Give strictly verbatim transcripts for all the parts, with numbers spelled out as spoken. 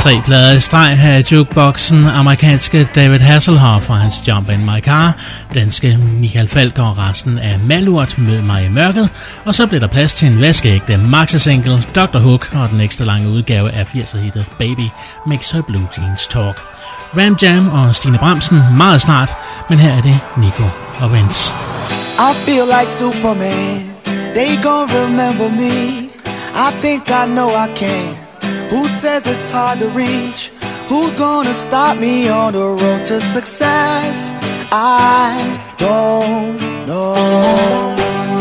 tre plader i streg her i jukeboxen. Amerikanske David Hasselhoff og hans Jump in My Car, danske Michael Falch og resten af Malurt Mød mig i mørket, og så blev der plads til en vaskeægte maxi-single, doctor Hook, og den ekstra lange udgave af firserne-hittet Baby Makes Her Blue Jeans Talk. Ram Jam og Stine Bramsen meget snart, men her er det Nico og Vince. I feel like Superman, they gon' remember me. I think I know I can. Who says it's hard to reach? Who's gonna stop me on the road to success? I don't know.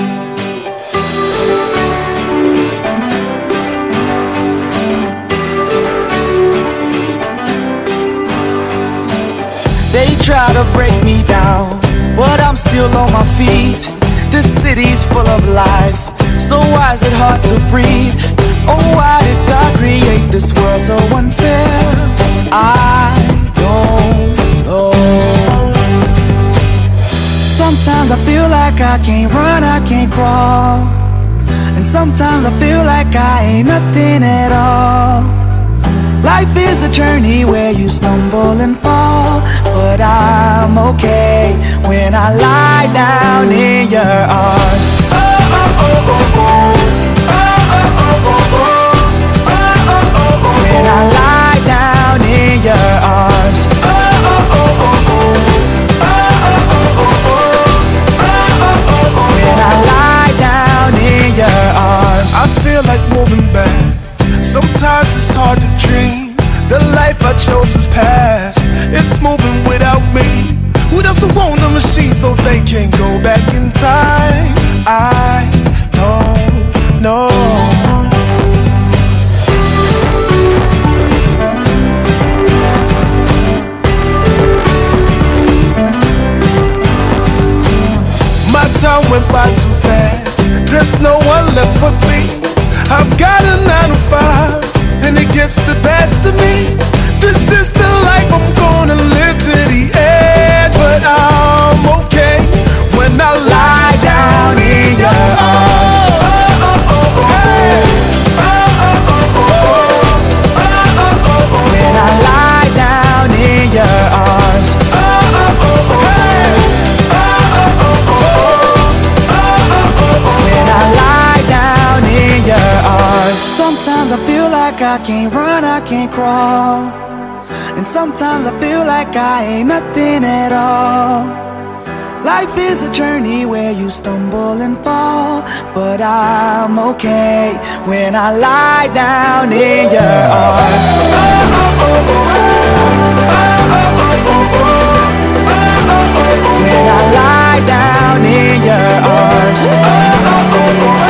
They try to break me down, but I'm still on my feet. This city's full of life, so why is it hard to breathe? Oh, why did God create this world so unfair? I don't know. Sometimes I feel like I can't run, I can't crawl, and sometimes I feel like I ain't nothing at all. Life is a journey where you stumble and fall, but I'm okay when I lie down in your arms. Oh, oh, oh, oh, oh. Oh, oh, oh, oh, oh. Oh, oh, oh, oh. When I lie down in your arms. Oh, oh, oh, oh, oh. Oh, oh, oh, oh, oh. Oh, oh, oh, oh. When I lie down in your arms. I feel like moving back. Sometimes it's hard to dream. The life I chose is past. It's moving without me. Who doesn't want a machine so they can go back in time? I don't know. My time went by too fast. There's no one left but me. I've got a nine to five, and it gets the best of me. This is the life I'm gonna live to the end, but I'm okay when I lie down in your arms. Oh, oh, oh, oh. Hey. Oh, oh, oh, oh. Oh, oh, oh, oh. When I lie down in your arms. Oh, oh, oh, oh. Hey. Oh, oh, oh, oh. Oh, oh, oh, oh. When I lie down in your arms. Sometimes I feel like I can't run, I can't crawl, and sometimes I feel like I ain't nothing at all. Life is a journey where you stumble and fall, but I'm okay when I lie down in your arms. Oh, oh, oh, oh. Oh, oh, oh, oh. Oh, oh, oh, oh. When I lie down in your arms. Oh, oh, oh, oh.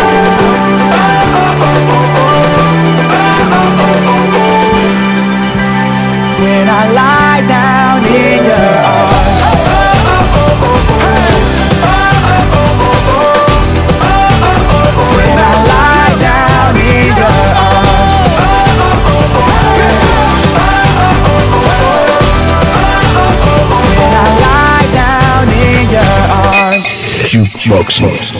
When I lie down in your arms. Oh, oh, oh, oh, oh. Oh, oh, oh, oh. Oh, oh, oh. When I lie down in your arms. Oh, oh, oh, oh. Oh, oh, oh, oh. When I lie down in your arms. Jukebox.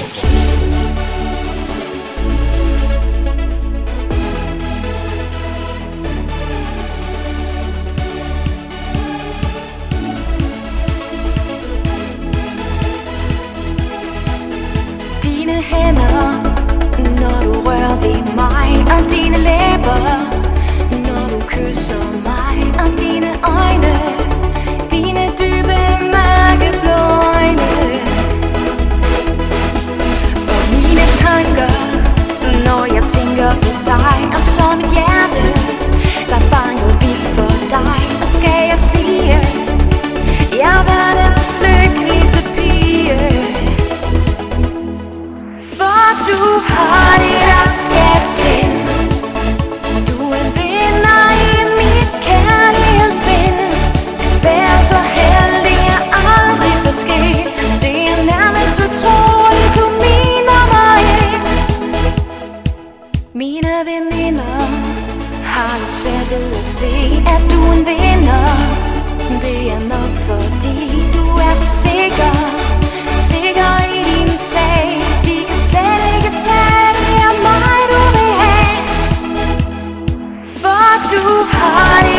Du har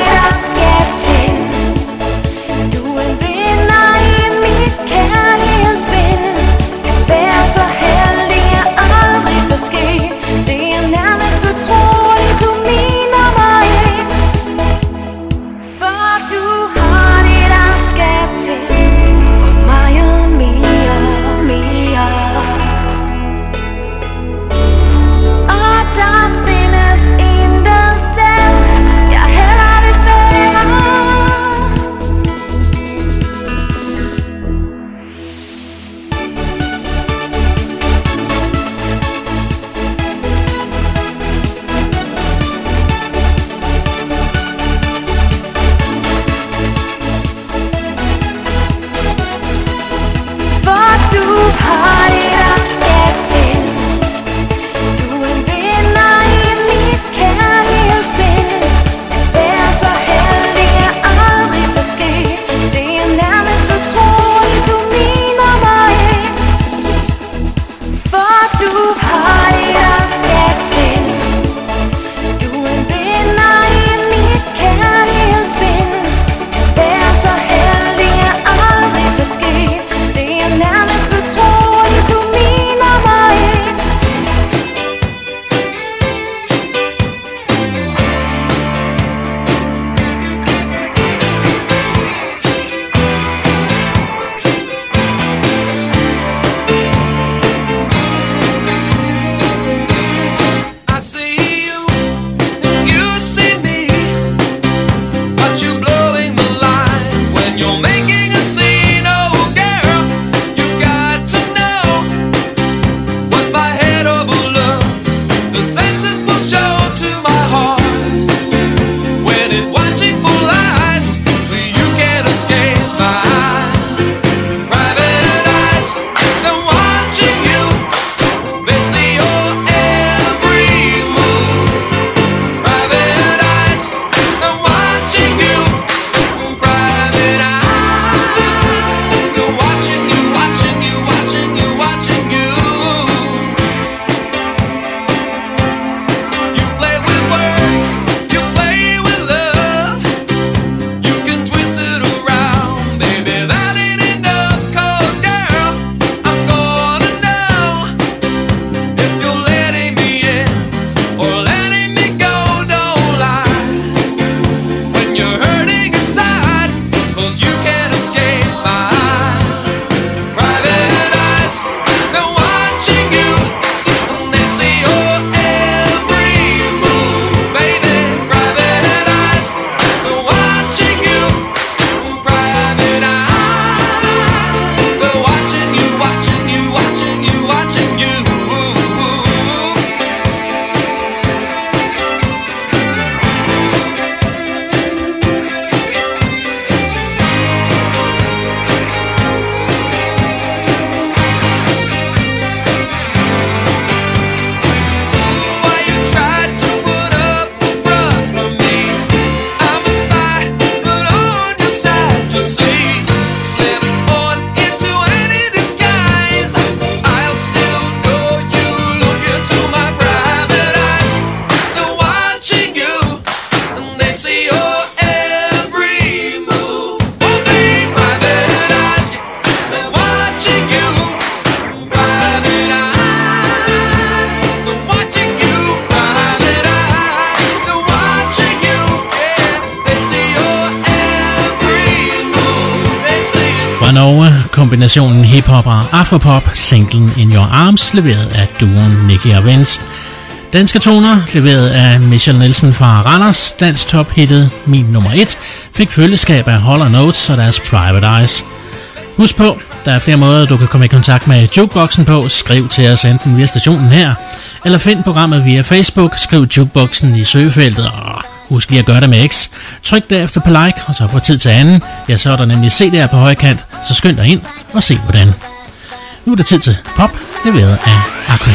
Norge, kombinationen hiphop og afropop, singlen In Your Arms, leveret af duoen Nicky og Vince. Danske toner, leveret af Michelle Nielsen fra Randers, dansk tophittet Min Nummer et, fik følgeskab af Hall and Oates og deres Private Eyes. Husk på, der er flere måder, du kan komme i kontakt med Jukeboxen på. Skriv til os enten via stationen her, eller find programmet via Facebook. Skriv Jukeboxen i søgefeltet, og husk lige at gøre det med X. Tryk derefter på like, og så på tid til anden. Ja, så er der nemlig C D'er på højkant, så skynd dig ind og se hvordan. Nu er det tid til pop, leveret af Aqua.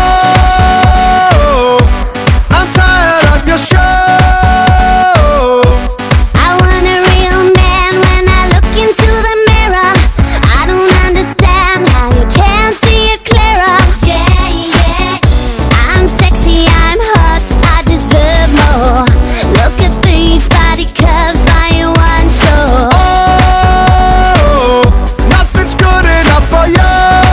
Oh, I'm tired of your show. I want a real man when I look into the mirror. I don't understand how you can't see it clearer. Yeah, yeah. I'm sexy, I'm hot, I deserve more. Look at these body curves by one show. Oh, nothing's good enough for you.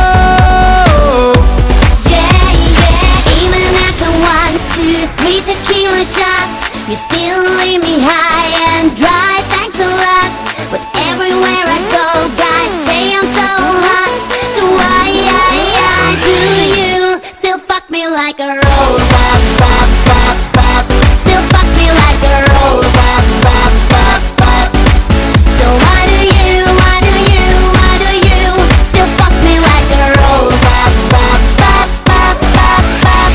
Three tequila shots, you still leave me high and dry. Thanks a lot, but everywhere I go, guys say I'm so hot. So why, why, why do you still fuck me like a robot, bop, bop, bop? Still fuck me like a robot, bop, bop, bop. So why do you, why do you, why do you still fuck me like a robot, bop, bop, bop, bop, bop?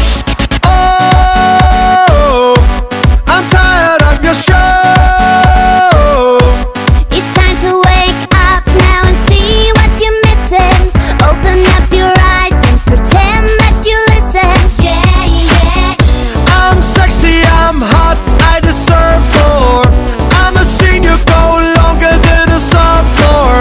I'm tired of your show. It's time to wake up now and see what you're missing. Open up your eyes and pretend that you listen. Yeah, yeah. I'm sexy, I'm hot, I deserve more. I'm a senior, go longer than a sophomore.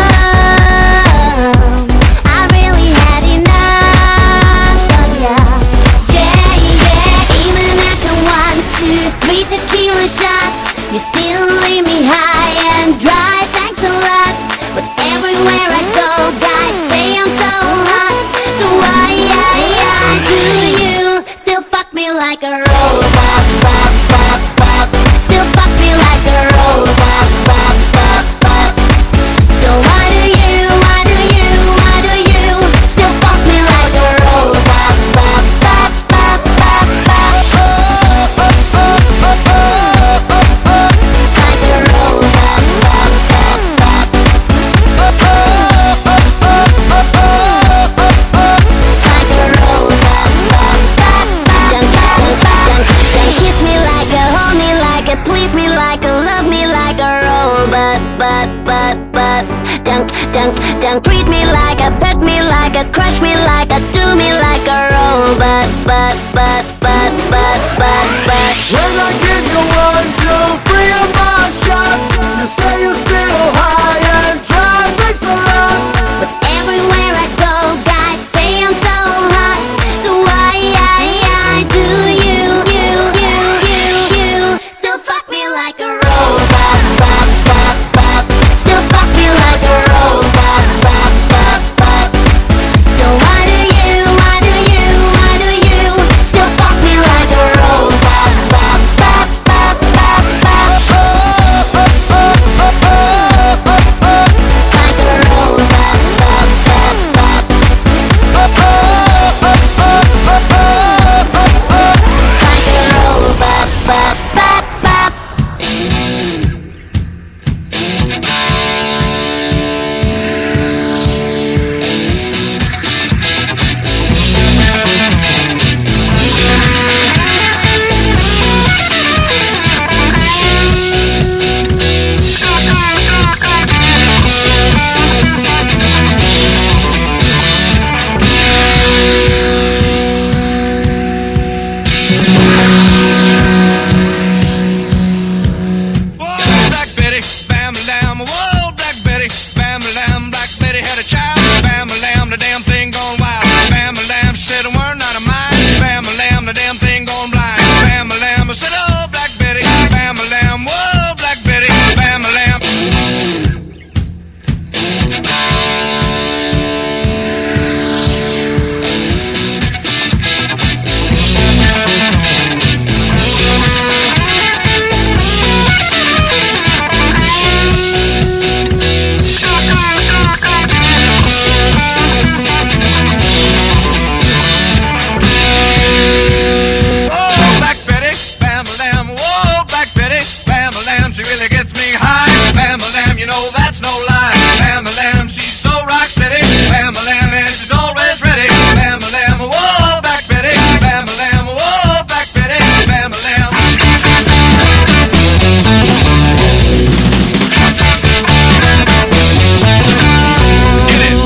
Oh, I really had enough of ya. Yeah, yeah. Even after one, two, three tequila shots, you still leave me high and dry. Thanks a lot, but everywhere I go, guys say I'm so hot. So why, why, why do you still fuck me like a robot, bop, bop, bop? Still fuck me like a robot, bop, bop, bop. So why do you, why do you, why do you still fuck me like a robot, bop, bop, bop, bop, bop? Oh, oh, oh, oh, oh, oh, oh. Like a robot, bop, bop, bop. Oh, oh, oh, oh, oh, oh, oh, oh. Like a robot, bop, bop, bop. Don't, don't, don't, don't kiss me like a, hold me like a, please me like a, love me like a robot, but, but, but. Don't, don't, don't treat me like a, pet me like a, crush me like a, do me like a robot, but, but, but, but, but, but. When I give you one, two, three of my shots, you say you're still high and dry. Thanks a lot. But everywhere I go, guys say I'm so hot. So why, why, why do you, you, you, you, you still fuck me like a robot, bop, bop, bop? Still fuck me like a robot, bop, bop, bop. So why do you, why do you, why do you still fuck me like a robot, bop, bop, bop, bop, bop? Oh, oh, oh, oh, oh, oh, oh. Like a robot, bop, bop, bop. Oh, oh, oh, oh, oh, oh, oh, oh. Like a robot, bop, bop, bop. really gets me high. Bam-a-lam, you know that's no lie. Bam-a-lam, she's so rock steady. Bam-a-lam, and she's always ready. Bam-a-lam, whoa, back Betty. Bam-a-lam, whoa, back Betty. Bam-a-lam. Get it.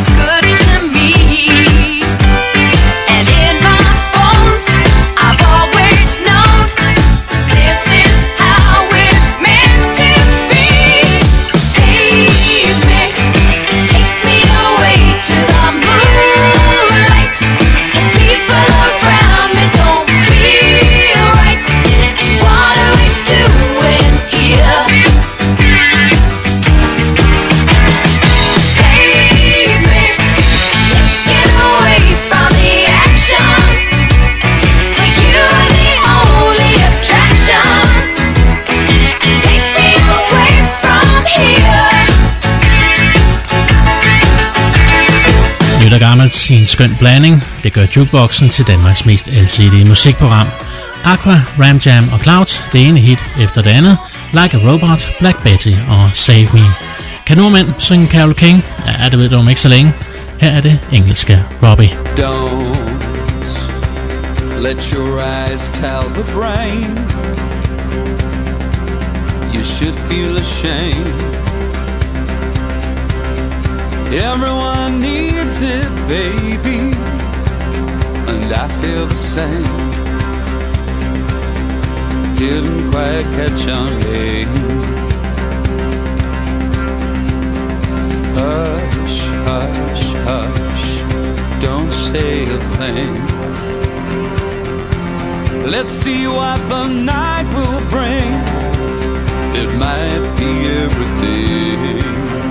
Nyt og gammelt i en skøn blanding. Det gør jukeboxen til Danmarks mest alsidige musikprogram. Aqua, Ram Jam og Clouds, det ene hit efter det andet. Like a Robot, Black Betty og Save Me. Kan nordmænd synge Carole King? Ja, det ved du om ikke så længe. Her er det engelske Robbie. Don't let your eyes tell the brain you should feel ashamed. Everyone needs it, baby, and I feel the same. Didn't quite catch on, babe. Hush, hush, hush, don't say a thing. Let's see what the night will bring. It might be everything.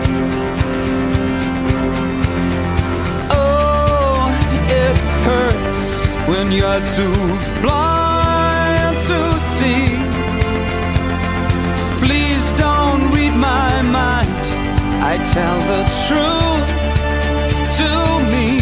Oh, it hurts when you're too blind to see. Please don't read my mind. I tell the truth to me.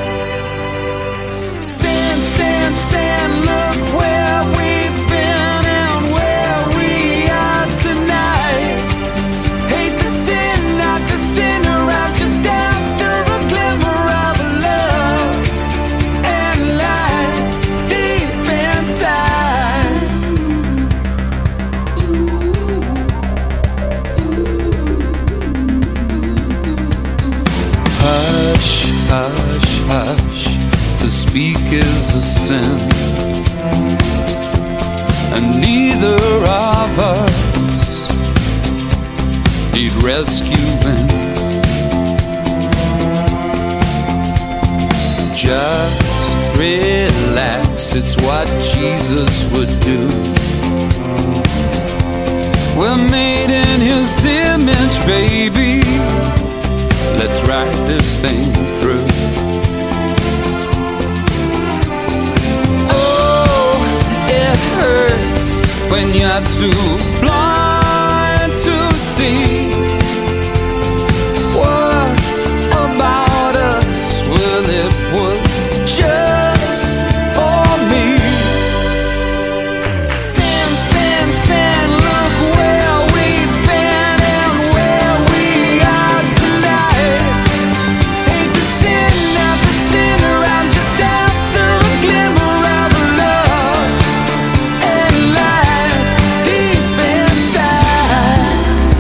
Sin, sin, sin, look where we've been and where we are tonight. Hate the sin, not the sinner, I'm just after a glimmer of love and light deep inside. Hush, hush, hush, to speak is a sin, and neither of us need rescuing. Just relax, it's what Jesus would do. We're made in His image, baby. Let's ride this thing through. Oh, it hurts when you're too blind to see. What about us? Well, it was just for me. Sin, sin, sin, look where we've been and where we are tonight. Hate the sin, not the sinner, I'm just after a glimmer of love and light deep inside.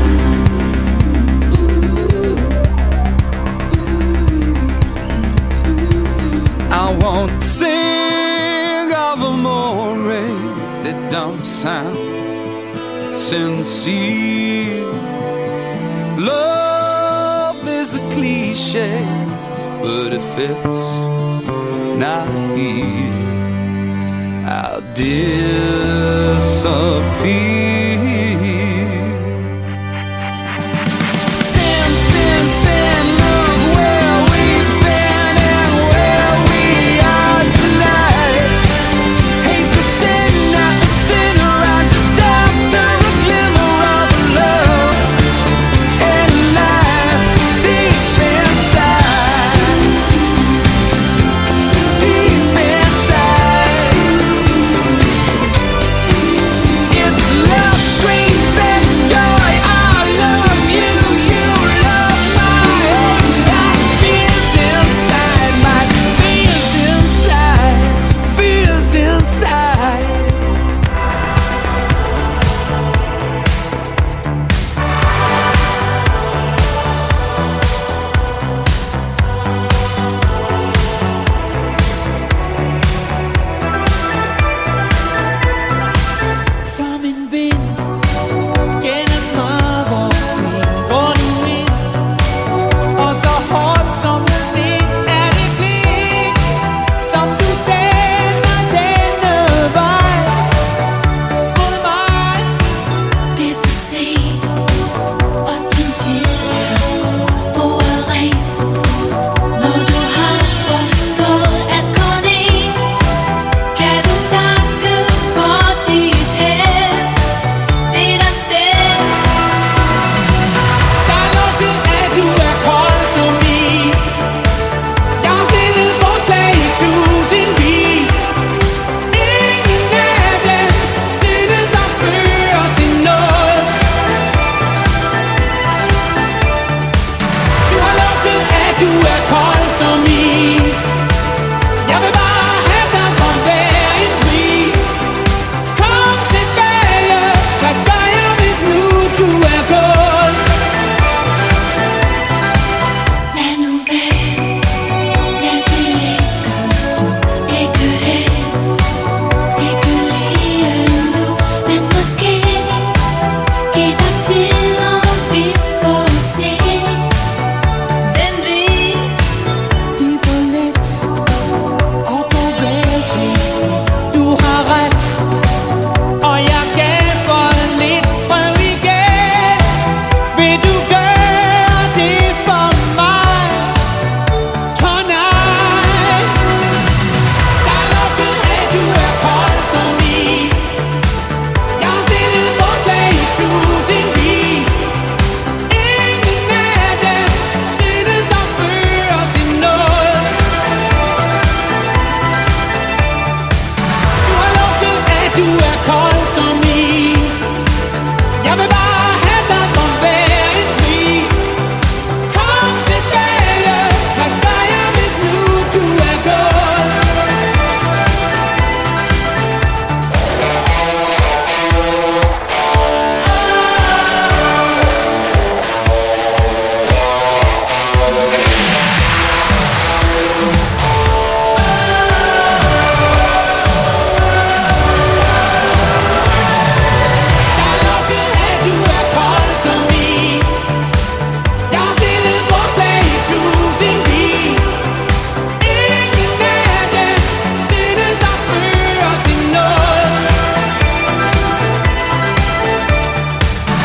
I won't sing of amore that don't sound sincere. Love is a cliche, but it fits not here. I'll disappear. Sin, sin, sin, look where we've been and where we are tonight. Hate the sin, not the sinner, I'm just after a glimmer of love and light deep inside. Deep inside. It's love screaming.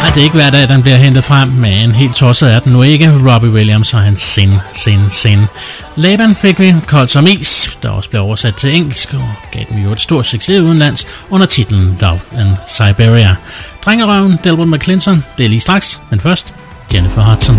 det er ikke hver dag, den bliver hentet frem, men helt tosset er den nu ikke. Robbie Williams og hans Sin, Sin, Sin. Laban fik vi, Kold som is, der også blev oversat til engelsk, og gav den jo et stort succes udenlands under titlen Love and Siberia. Drengerøven, Delbert McClinton, det er lige straks, men først Jennifer Hudson.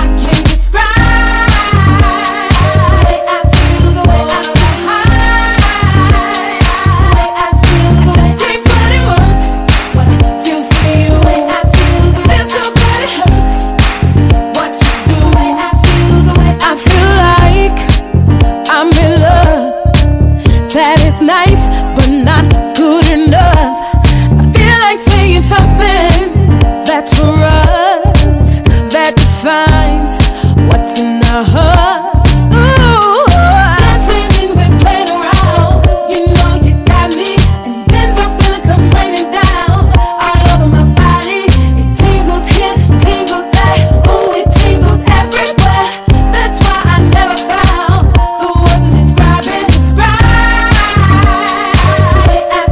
That is nice, but not good enough. I feel like saying something that's for us, that defines what's in our hearts. Ooh, dancing and we're playing around. You know you got me, and then the feeling comes raining down all over my body. It tingles here, tingles there. Ooh, it tingles everywhere. That's why I never found the words to describe it. Describe.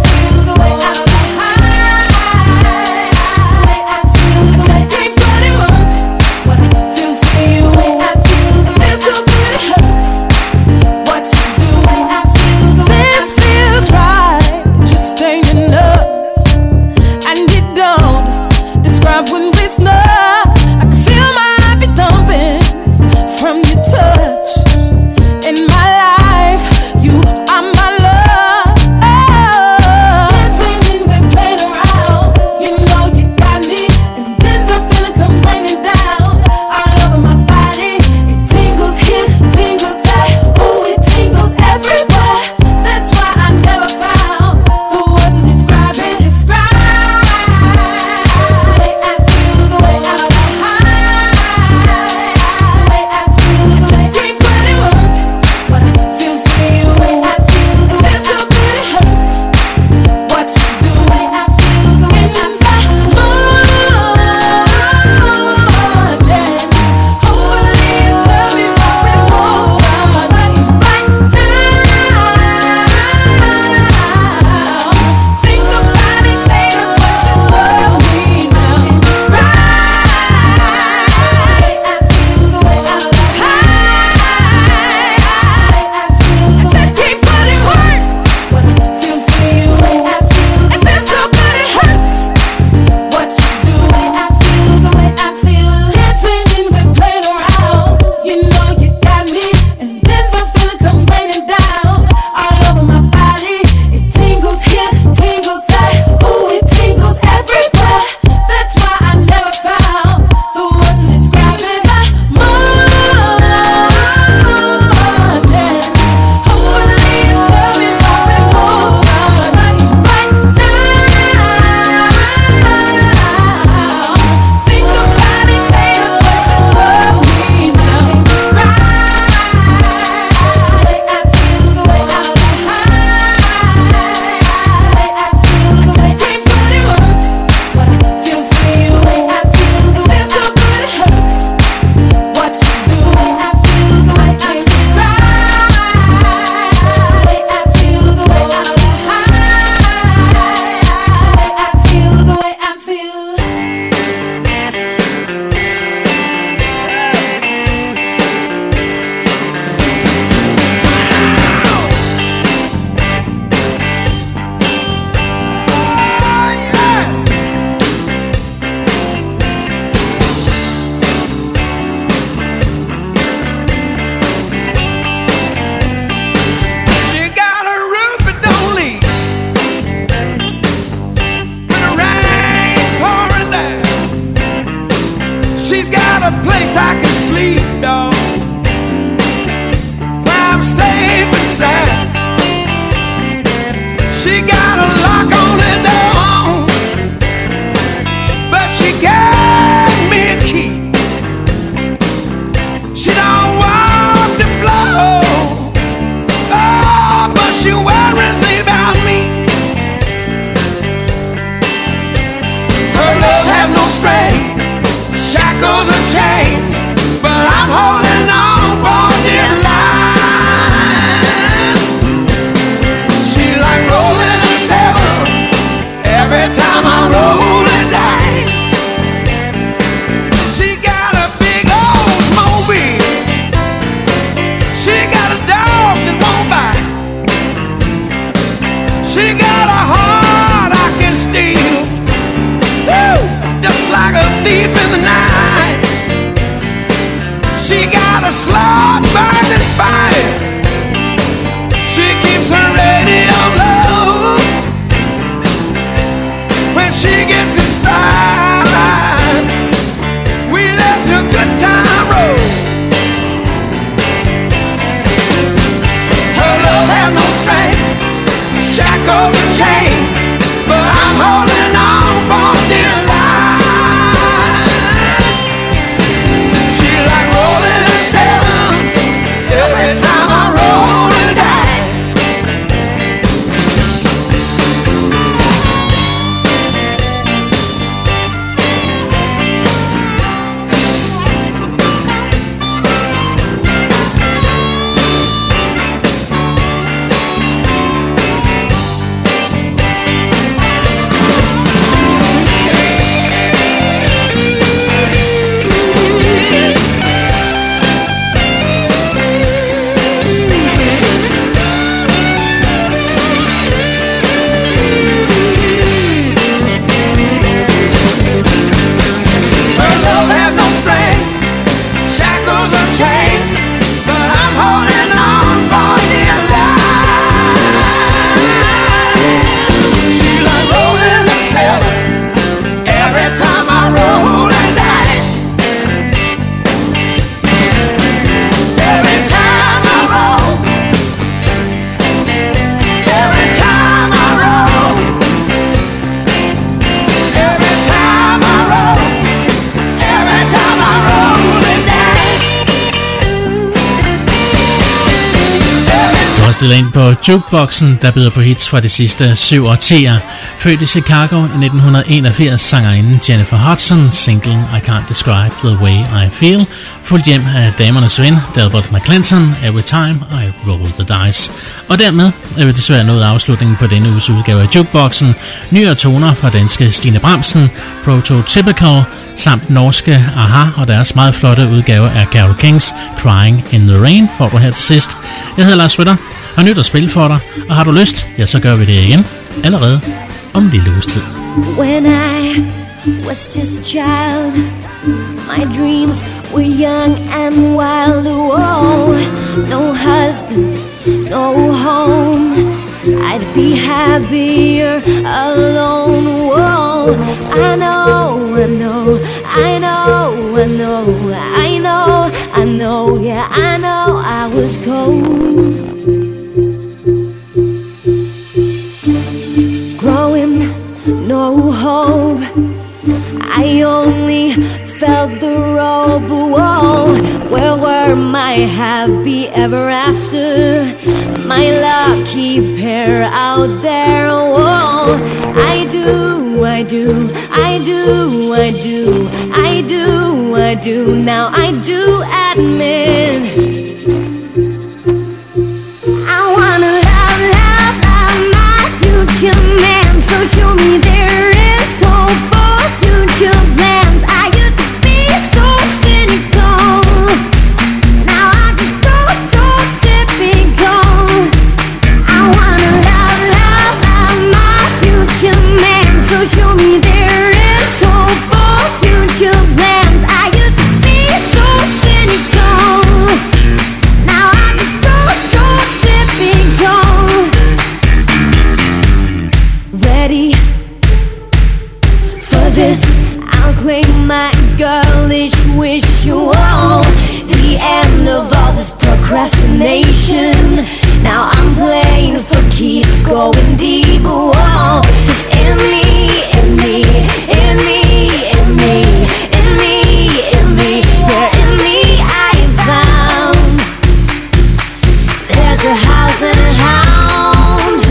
She got a heart I can steal, woo, just like a thief in the night. She got a slow burning fire. She keeps her radio low. When she gets inspired, we let the good time roll. Her love has no strength, shackles and chains, but I'm holding on for dear life. She like rolling a seven every time I roll the dice. Chains, but I'm holding on for dear life. She like rolling the seven every time I roll the dice. Every time I roll, every time I roll, every time I roll, every time I roll the dice. Du har stillet ind på Jukeboxen, der byder på hits fra de sidste syv årtier. Født i Chicago i nitten enogfirs, sangerinden Jennifer Hudson, singlen I Can't Describe the Way I Feel, fulgt hjem af damernes ven Delbert McClinton, Every Time I Roll the Dice. Og dermed er vi desværre nået afslutningen på denne uges udgave af Jukeboxen. Nyere toner fra danske Stine Bramsen, Prototypical, samt norske Aha og deres meget flotte udgave af Carole Kings Crying in the Rain, får du her til sidst. Jeg hedder Lars Ritter, har nyt at spille for dig, og har du lyst, ja, så gør vi det igen allerede om en lille uges tid. When I was just a child, my dreams were young and wild. Oh, no husband, no home, I'd be happier alone. Whoa, I know, I know, I know, I know, I know, I know, yeah, I know I was cold. Growing, no hope, I only felt the rope. Whoa, where were my happy ever after? My lucky pair out there. Whoa, I do, I do, I do, I do, I do, I do. Now I do admit I wanna love, love, love my future man. So show me there is hope for future plans. I used to be so cynical, now I'm just prototypical. I wanna love, love, love my future man. So show me there is hope for future plans. I used to be so cynical, now I'm just prototypical. Ready for this, I'll claim my girlish wish. Whoa, the end of all this procrastination. Now I'm playing for keeps, going deep. Whoa, it's in me, in me, in me, in me, in me, in me, yeah, in me I found there's a house and a hound.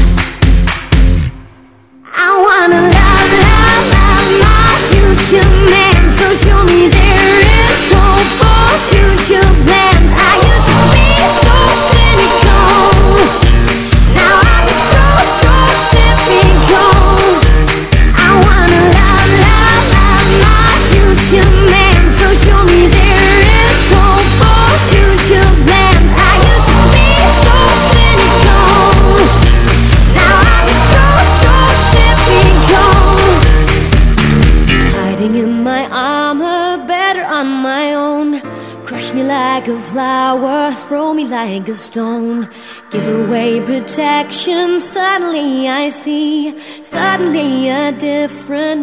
I wanna love, love, love my future man. So show me there is hope for future plans. I used to be so cynical, now I'm just prototypical. like a stone. Give away protection, suddenly I see, suddenly a different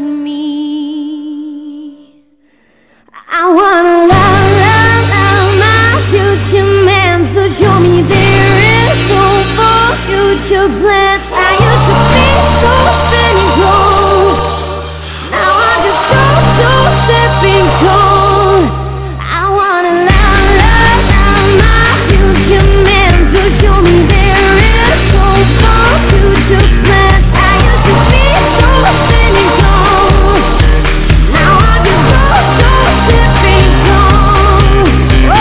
me. I wanna love, love, love my future man, so show me there is hope for future plans. I used to be so cynical, now I just go so typical. I wanna love, love, love my future man, so show me there is hope for future plans. I used to be so cynical, now I just go so typical. Oh,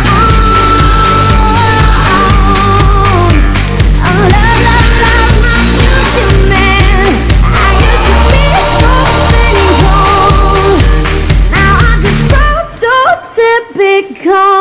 oh, love, love, love my future man. I used to be so cynical, now I just prototypical.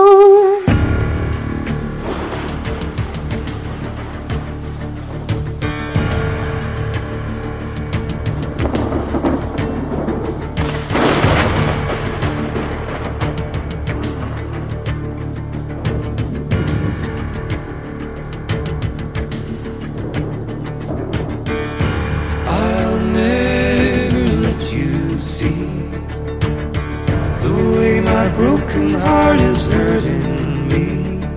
I'll never let you see the way my broken heart is hurting me.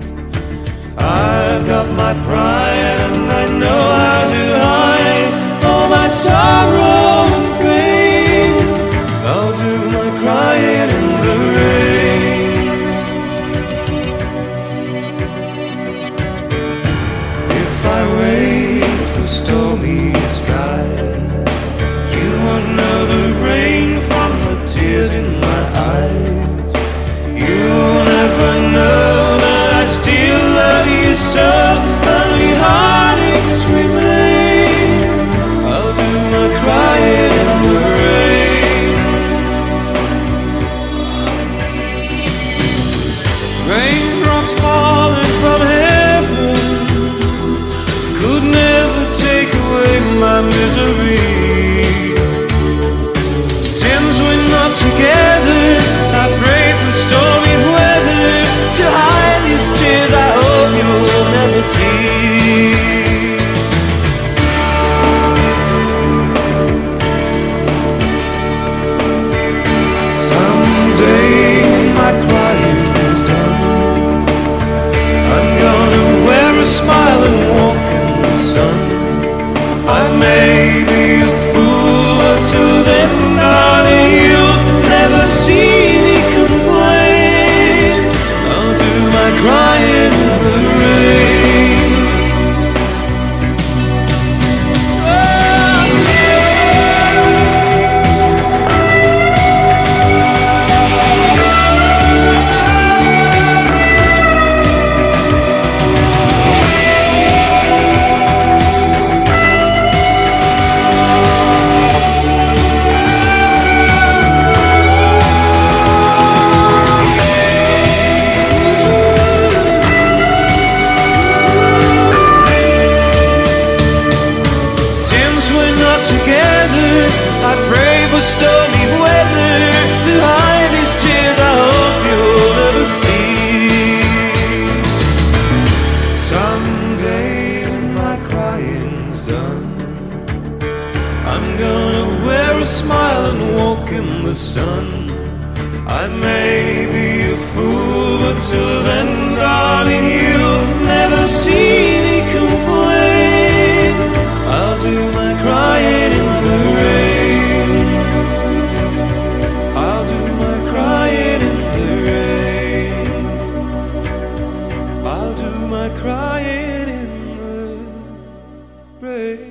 I've got my pride and I know how to hide all my sorrow and pain. I'll do my crying in the rain. If I wait for stormy skies, you won't know the rain from the tears in my eyes. You'll never know that I still love you so. Only heartaches remain. I'll do my crying in the rain. Raindrops falling from heaven could never take away my misery. Since we're not together, I pray for stormy weather to hide these tears I hope you'll never see. Someday when my crying is done, I'm gonna wear a smile and walk in the sun. I may be a fool, but till then, darling, you'll never see me complain. I'll do my crying in the rain. Since we're not together, I pray for stormy weather to hide these tears I hope you'll never see. Someday when my crying's done, I'm gonna wear a smile and walk in the sun. I may be a fool, but till then, darling, you'll never see me complain. I'll do my crying in the rain. I'll do my crying in the rain. I'll do my crying in the rain.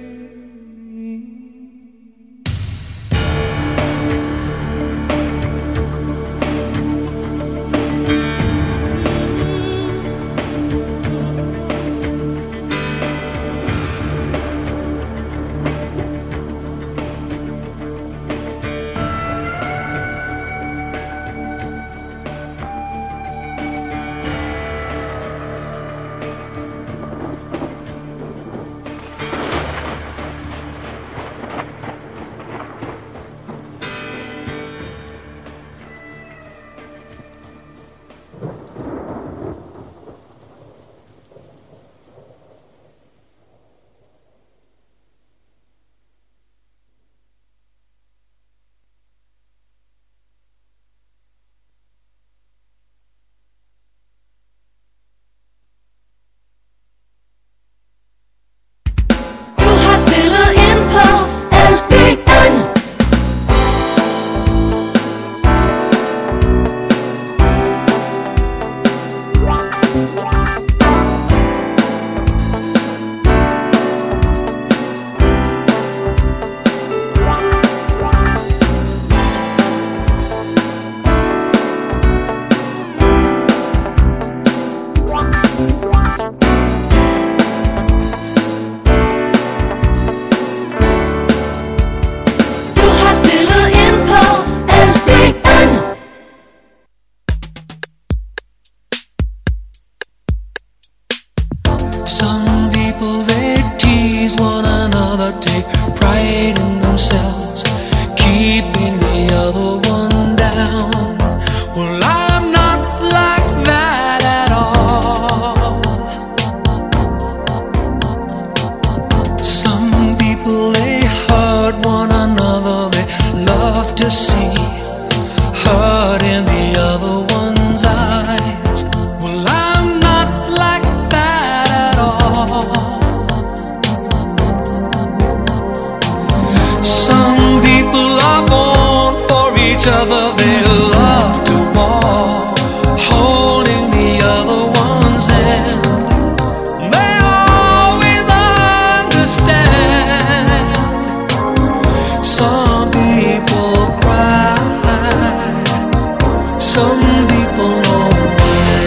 Some people they tease one another, take pride in themselves, keeping the other one down. Well, I'm not like that at all. Some people they hurt one another, they love to see hurt in the other one's eyes. Well, I'm not like that at all. Some people are born for each other, they love to walk holding the other one's hand. They always understand. Some people cry, some people know why.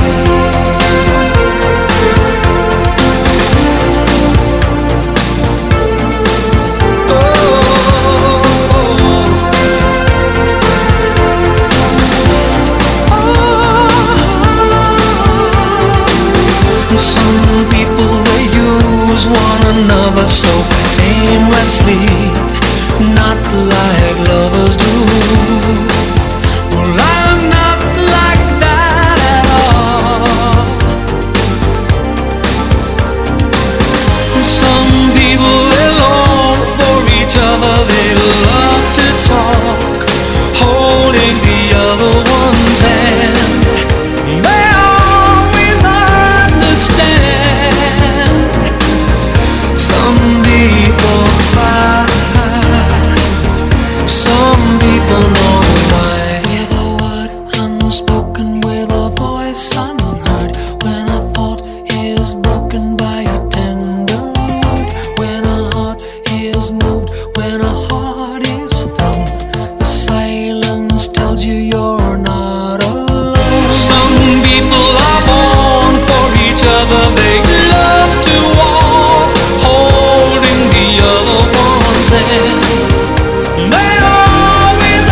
Some people they use one another so aimlessly, not like lovers do. Well, I'm not like that at all. Some people they long for each other, they love to talk, holding the other one's hand. They always understand. Some people cry, some people know why. With a word unspoken, with a voice unheard, when a thought is broken by a tender word, when a heart is moved, when a heart is thrown, the silence tells you you're not alone. Some people are born for each other, they love to walk holding the other one's hand. They always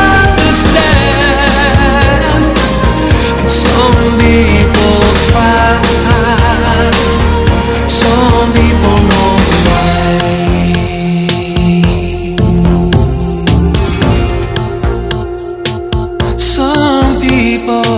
understand. Some people cry, some people know why. Some people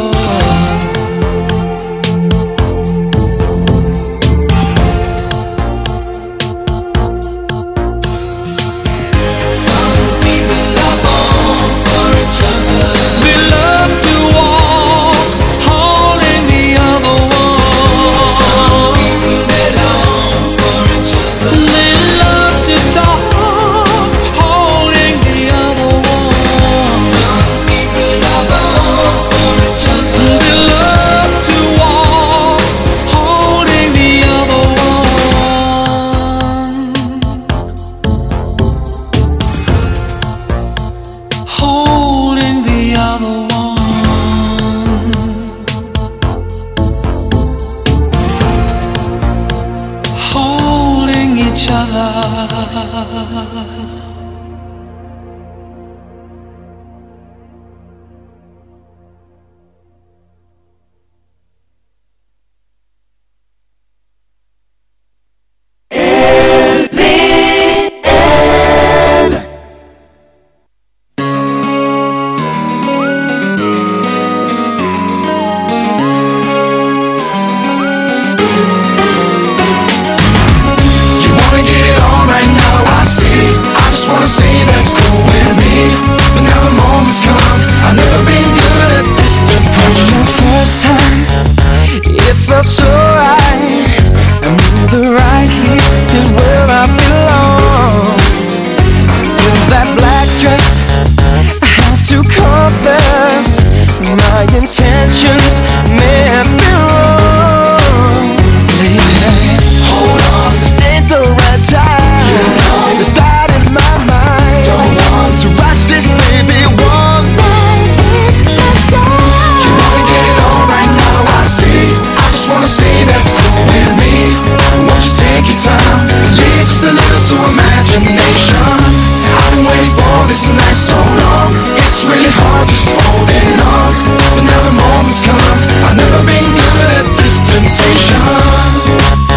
Some people are born for each other. They love to walk holding the other one. Some people they long for each other. They love to talk holding the other one. Some people are born for each other. They love to walk holding the other one. Holding the other one, holding each other. You wanna get it on right now, I see. I just wanna say that's cool with me. But now the moment's come, I've never been good at this temptation. The first time, it felt so right. I knew the right here is where I belong. In that black dress, I have to confess, my intentions may have been wrong. Lady, hold on, this ain't the right time. You know, it's that in my mind. Don't want to rush this, baby, one night. Let's go. You wanna get it on right now, I see. I just wanna say that's cool with me. Won't you take your time, leave just a little to imagination. I've been waiting for this night so long. It's really hard just holding on. But now the moment's come, I've never been good at this temptation.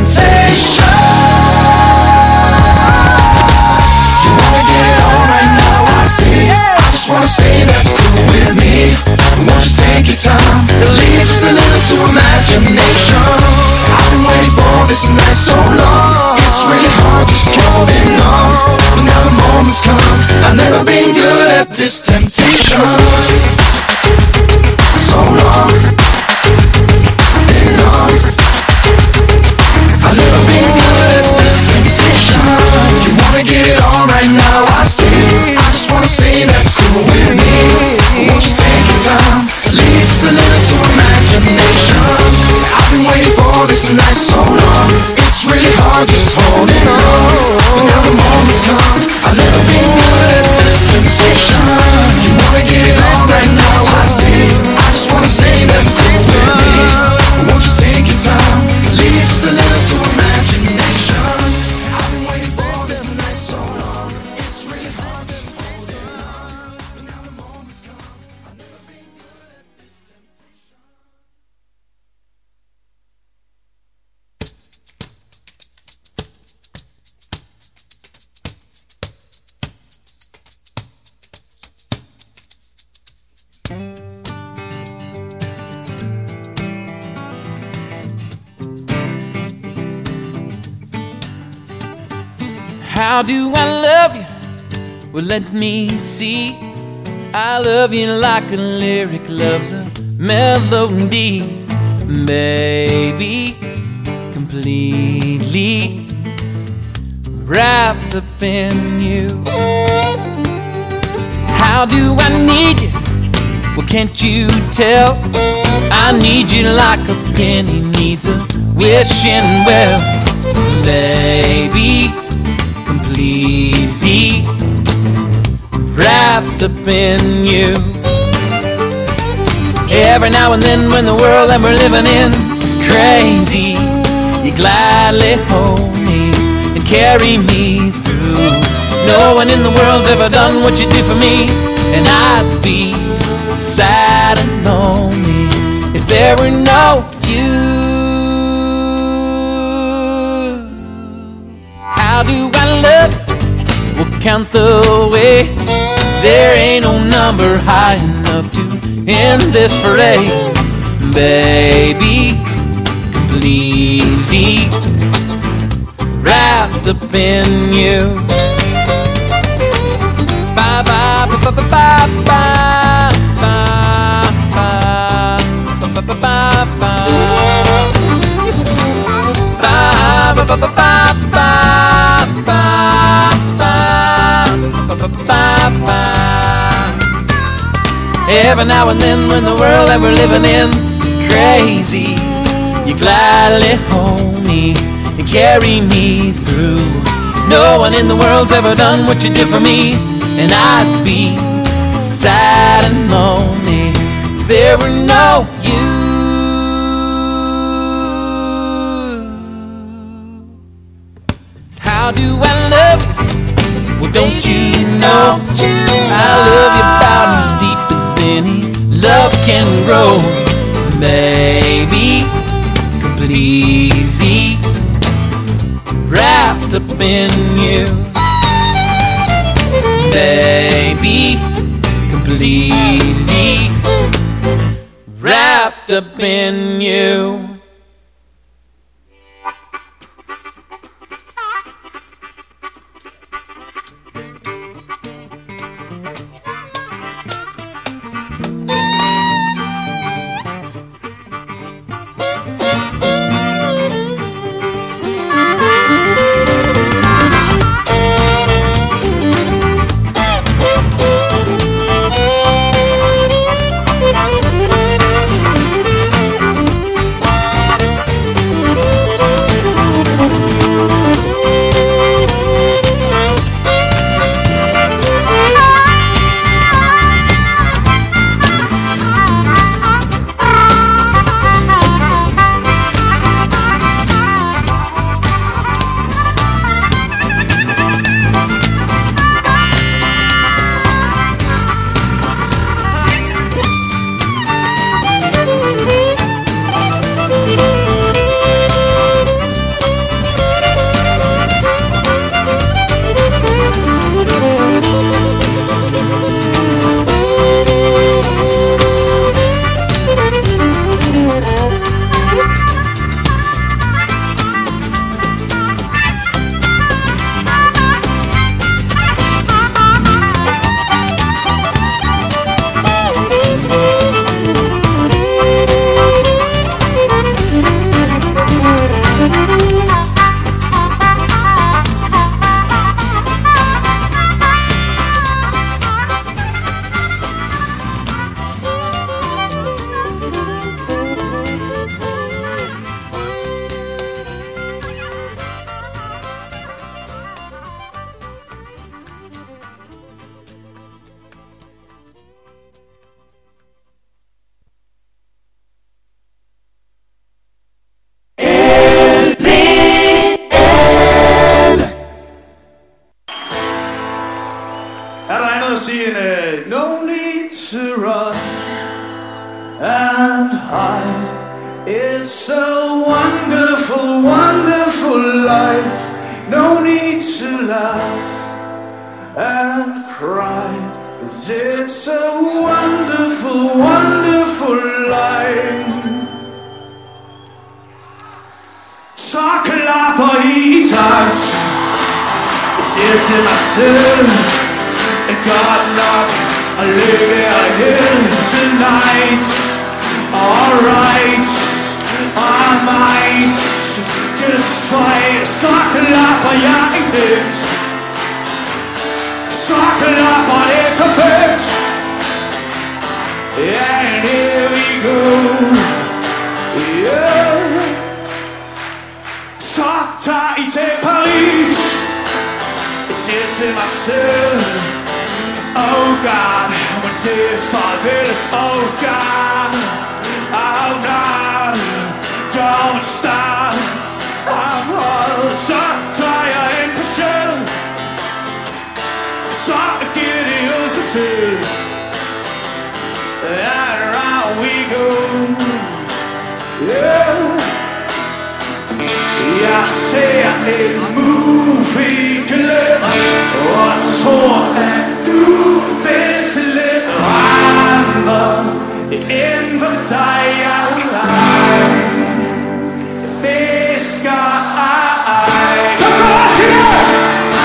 temptation. You wanna get it on right now, I see. I just wanna say that's cool with me. Won't you take your time, leave just a little to imagination. I've been waiting for this night so long. It's really hard just holding on, but now the moment's come. I've never been good at this temptation. So long, been on. I've never been good at this temptation. You wanna get it on right now, I see. I just wanna say that's cool with me. Won't you take your time, leave just a little to imagination. I've been waiting for this night so long. It's really hard just holding on, but now the moment's come. I've never been good at this temptation. You wanna get it on right now, I see. I just wanna say that's cool with me. Won't you take your time, leave just a little to imagination. I've been waiting for this night so long. It's really hard just holding on, but now the moment's come. I've never been good at this temptation. How do I love you? Well, let me see. I love you like a lyric loves a melody, baby, completely wrapped up in you. How do I need you? Well, can't you tell? I need you like a penny needs a wishing well, baby, completely wrapped up in you. Every now and then when the world that we're living in's crazy, you gladly hold me and carry me through. No one in the world's ever done what you do for me, and I'd be sad and lonely if there were no you. How do I love you? We'll count the ways. There ain't no number high enough to end this phrase, baby, completely wrapped up in you. Bye bye bye bye bye bye bye bye bye bye bye bye bye Every now and then when the world that we're living in's crazy, you gladly hold me and carry me through. No one in the world's ever done what you do for me, and I'd be sad and lonely if there were no you. How do I love you? Well, don't you know I love you about as deep as any love can grow, baby, completely wrapped up in you, baby, completely wrapped up in you. It's a wonderful, wonderful life. Så klapper i takt. Jeg siger til mig selv, at godt nok og lykke og held tonight. Alright, I might just fight. Så klapper jeg en knægt. Så klapper det perfekt. And here we go. Yeah. Så tager I til Paris. Jeg siger til mig selv, oh God, men det er farvel. Oh God, oh God, don't stop. I'm all. Så tager jeg ind på Shell. Så giver det jo sig selv. And around we go. Yeah. Jeg ser en movie-klip og tror, at du vil slippe andre end for dig og jeg. Det skal ej. Kom så, Roskilde!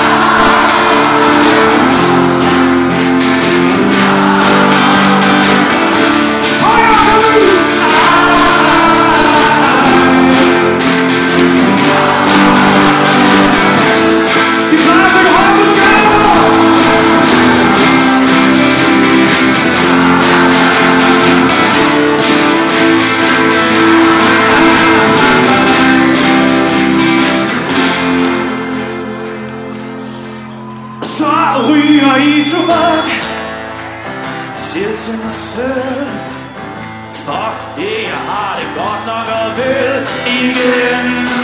I tobak. Siger til mig selv, fuck, yeah, jeg har det godt nok og vil igen.